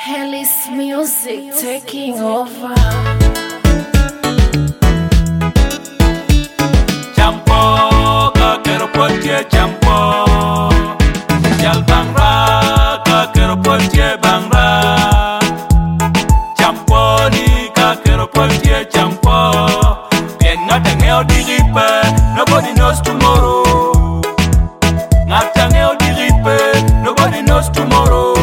Hellis music taking over. Champo, kakero potie champo. Jal bangra, kakero potie bangra. Champo ni kakero potie champo. Bien ngata ngeo diripe, nobody knows tomorrow. Ngata ngeo diripe, nobody knows tomorrow.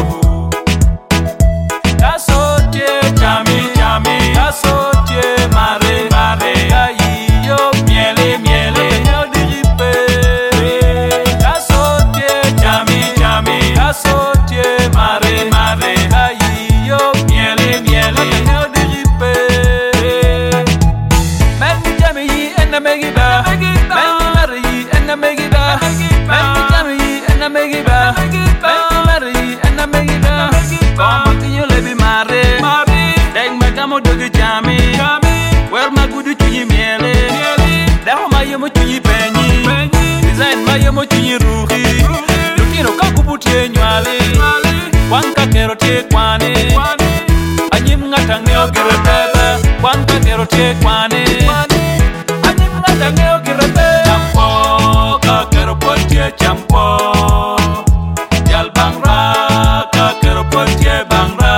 Wanka kero te kwane, anyim ngata ngeo gire bebe. Wanka kero te kwane, anyim ngata ngeo gire bebe. Champo, kakero potie champo. Jal bangra, kakero potie bangra.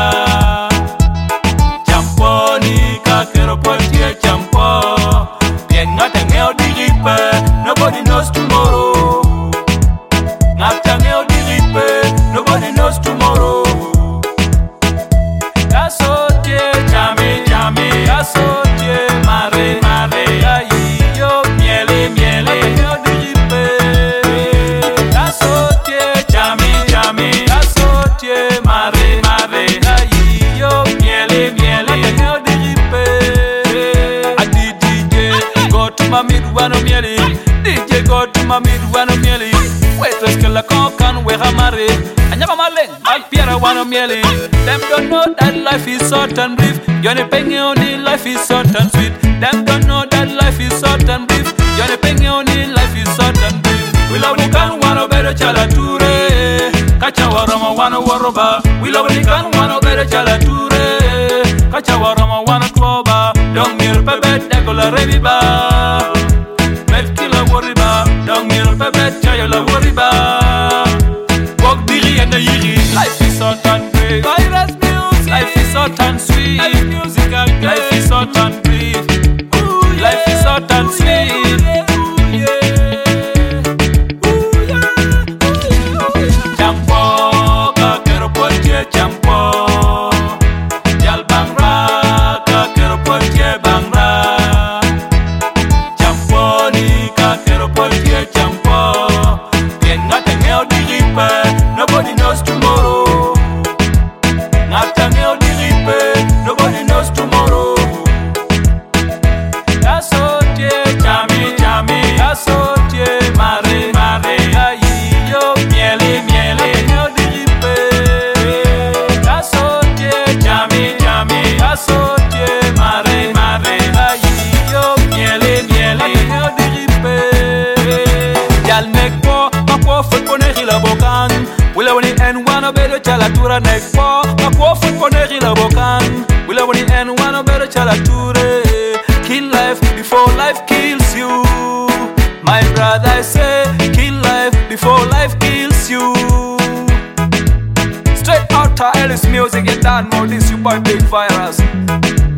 Champo ni kakero potie champo. Bien ngata ngeo diripe, nobody knows tomorrow. Ngata ngeo diripe, nobody knows tomorrow. DJ go to my midwano mieli. Wait, let's kill a cock and we have married. I never maleng, I'll be a one mieli. Them don't know that life is short and brief. You're paying only life is short and sweet. Them don't know that life is short and brief. You're paying only life is short and brief. We love the can one of better chalature. Kacha warama one of waroba. We love the can one of better chalature. Kacha warama one of clover. Don't near pebet, decola reviva. Life is short and brief. Virus music. Life is short and sweet. Life music and life is short and brief. Life is short and sweet. Champo, kakero potie champo. Jal bangra, kakero potie bangra. Champo ni kakero potie champo. Bien ngata ngeo diripe, nobody knows tomorrow. Ngata ngeo diripe, nobody knows tomorrow. Kasotie chami chami, kasotie mare mare. Ayi yo miele miele, ngeo diripe. Kasotie chami chami, kasotie mare mare. Ayi yo miele miele, ngeo diripe. Jal nekpo, makwo fukone hila bokan. Wila wani en wana bedo chalatura nekpo. Makwo fukone hila bokan. Wila wani en wana bedo chalature. Kill life before life kills you. My brother, I say, kill life before life kills you. Straight out to Hellis music, you don't know this, you boy big virus.